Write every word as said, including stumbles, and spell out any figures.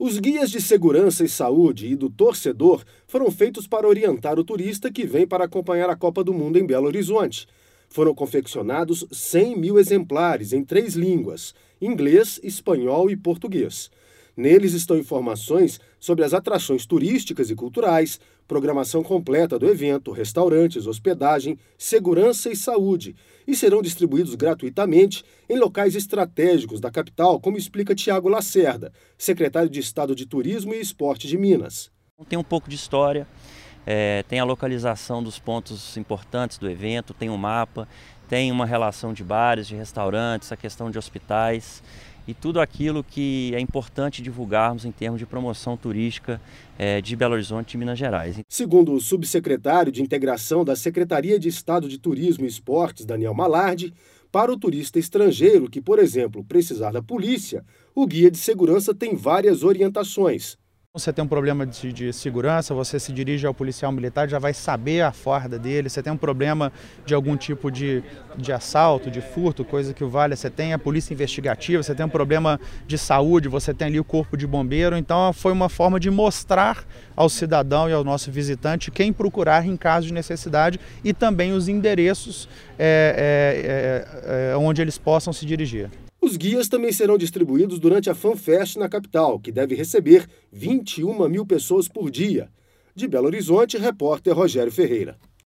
Os guias de segurança e saúde e do torcedor foram feitos para orientar o turista que vem para acompanhar a Copa do Mundo em Belo Horizonte. Foram confeccionados cem mil exemplares em três línguas: inglês, espanhol e português. Neles estão informações sobre as atrações turísticas e culturais, programação completa do evento, restaurantes, hospedagem, segurança e saúde, e serão distribuídos gratuitamente em locais estratégicos da capital, como explica Tiago Lacerda, secretário de Estado de Turismo e Esporte de Minas. Tem um pouco de história, é, tem a localização dos pontos importantes do evento, tem um mapa, tem uma relação de bares, de restaurantes, a questão de hospitais e tudo aquilo que é importante divulgarmos em termos de promoção turística é, de Belo Horizonte e Minas Gerais. Segundo o subsecretário de Integração da Secretaria de Estado de Turismo e Esportes, Daniel Malardi, para o turista estrangeiro que, por exemplo, precisar da polícia, o guia de segurança tem várias orientações. Você tem um problema de, de segurança, você se dirige ao policial militar, já vai saber a farda dele. Você tem um problema de algum tipo de, de assalto, de furto, coisa que o valha, você tem a polícia investigativa, você tem um problema de saúde, você tem ali o corpo de bombeiro. Então foi uma forma de mostrar ao cidadão e ao nosso visitante quem procurar em caso de necessidade e também os endereços é, é, é, onde eles possam se dirigir. Os guias também serão distribuídos durante a FanFest na capital, que deve receber vinte e uma mil pessoas por dia. De Belo Horizonte, repórter Rogério Ferreira.